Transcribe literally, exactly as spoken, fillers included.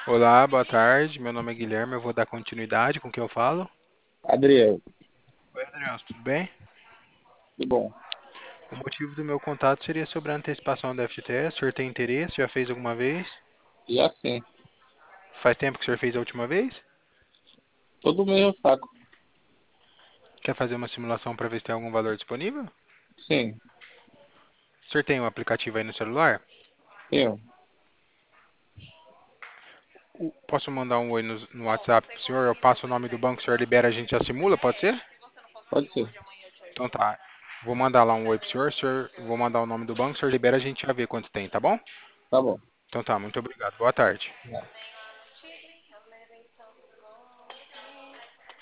Olá, boa tarde. Meu nome é Guilherme. Eu vou dar continuidade com o que eu falo. Adriel, Oi, Adriano, tudo bem? tudo bom? O motivo do meu contato seria sobre a antecipação da F G T S. O senhor tem interesse? Já fez alguma vez? E assim, Faz tempo que o senhor fez a última vez? todo mês eu saco. Quer fazer uma simulação para ver se tem algum valor disponível? Sim, O senhor tem um aplicativo aí no celular? tenho. O- Posso mandar um oi no, no WhatsApp pro senhor? Eu passo o nome do banco, o senhor libera, a gente já simula, pode ser? Pode ser. Então tá. Vou mandar lá um oi pro senhor, o senhor, vou mandar o nome do banco, o senhor libera, a gente já vê quanto tem, tá bom? Tá bom. Então tá, muito obrigado. Boa tarde.